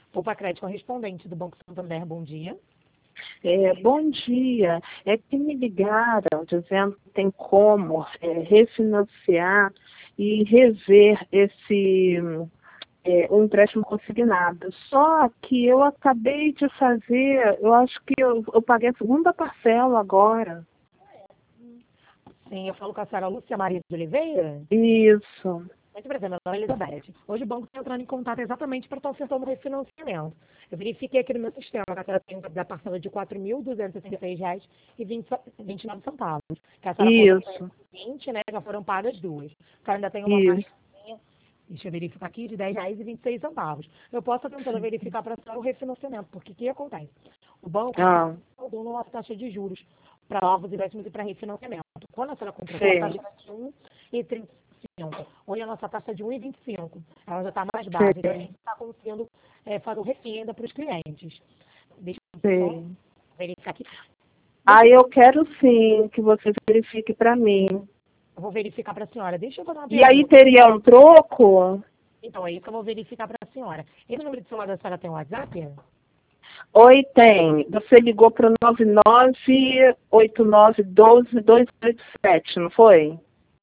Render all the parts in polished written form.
Poupa Crédito correspondente do Banco Santander, bom dia. Bom dia. É que me ligaram dizendo que tem como refinanciar e rever um empréstimo consignado. Só que eu acabei de fazer, eu acho que eu paguei a segunda parcela agora. Sim, eu falo com a senhora Lúcia Maria de Oliveira. Isso. Muito prazer, meu nome é Elizabeth. Hoje o banco está entrando em contato exatamente para estar ofertando refinanciamento. Eu verifiquei aqui no meu sistema que a senhora tem da parcela de R$ 4.266,29. Que a senhora Isso. 20, né? Já foram pagas duas. A ainda tem uma Isso. parcelinha, deixa eu verificar aqui, de R$ 10,26. Eu posso estar tentando verificar para a senhora o refinanciamento, porque o que acontece? O banco Ah, mudou uma taxa de juros para novos empréstimos e para refinanciamento. Quando a senhora contratou, a sei, taxa era de 1,35. Hoje a nossa taxa é de 1,25. Ela já está mais baixa. Então a sei, gente está conseguindo fazer o refim ainda para os clientes. Deixa eu só sei. verificar aqui. Eu quero sim que você verifique para mim. Eu vou verificar para a senhora. Deixa eu fazer uma E aí pergunta. teria um troco? Então, é isso que eu vou verificar para a senhora. Esse número de celular da senhora tem um WhatsApp? Oi, tem. Você ligou para o 9989122287, não foi?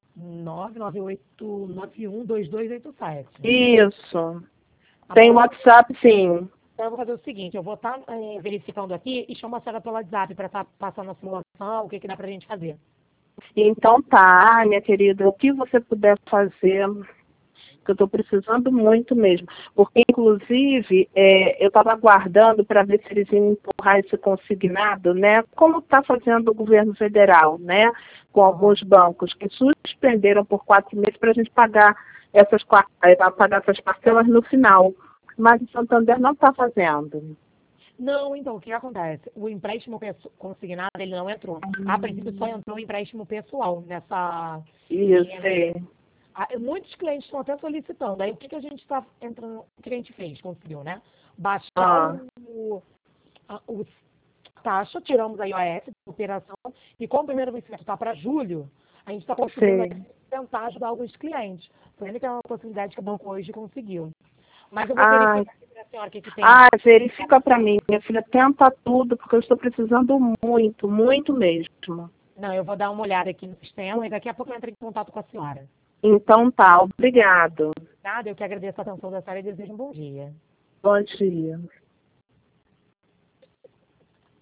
998912287. Isso. Tá Tem bom, WhatsApp, sim. então eu vou fazer o seguinte, eu vou estar verificando aqui e chamo a senhora pelo WhatsApp para estar passando a simulação, o que dá para a gente fazer. Então tá, minha querida, o que você puder fazer, que eu estou precisando muito mesmo. Porque, inclusive, eu estava aguardando para ver se eles iam empurrar esse consignado, né? Como está fazendo o governo federal, né? Com alguns bancos que suspenderam por 4 meses para a gente pagar pagar essas parcelas no final. Mas o Santander não está fazendo. Não, então, o que acontece? O empréstimo consignado, ele não entrou. A princípio, só entrou o empréstimo pessoal nessa linha, Isso, né? Muitos clientes estão até solicitando. Aí, o que a gente está entrando, o que a gente fez? Conseguiu, né? Baixar Ah, o taxa, tiramos a IOF da operação, e como o primeiro vencimento está para julho, a gente está conseguindo sei. aí tentar ajudar alguns clientes. Foi que é uma possibilidade que o banco hoje conseguiu. Mas eu vou verificar aqui para a senhora o que tem. Verifica para mim, minha filha, tenta tudo, porque eu estou precisando muito, muito mesmo. Não, eu vou dar uma olhada aqui no sistema e daqui a pouco eu entro em contato com a senhora. Então tá, obrigado. Nada, eu que agradeço a atenção da senhora e desejo um bom dia. Bom dia.